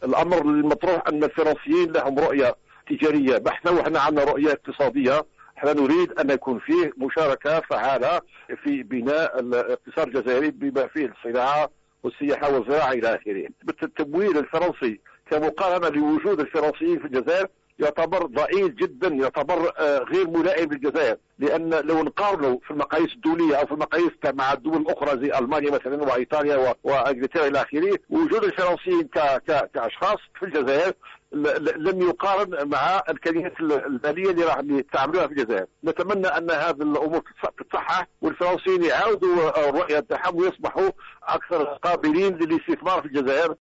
الامر المطروح ان الفرنسيين لهم رؤيه تجاريه بحته وحنا عندنا رؤيه اقتصاديه. احنا نريد ان يكون فيه مشاركه فعاله في بناء الاقتصاد الجزائري بما فيه الصناعه والسياحه والزراعه الى اخره. التمويل الفرنسي كمقارنه لوجود الفرنسيين في الجزائر يعتبر ضئيل جدا، يعتبر غير ملائم للجزائر، لان لو نقارنه في المقاييس الدوليه او في المقاييس مع الدول الاخرى زي المانيا مثلا وايطاليا وانجلترا الى اخره، وجود الفرنسيين كاشخاص في الجزائر لم يقارن مع الامكانيات الماليه اللي راح يستعملوها في الجزائر. نتمنى ان هذه الامور تتصحح والفرنسيين يعاودوا الرؤيه تاعهم ويصبحوا اكثر قابلين للاستثمار في الجزائر.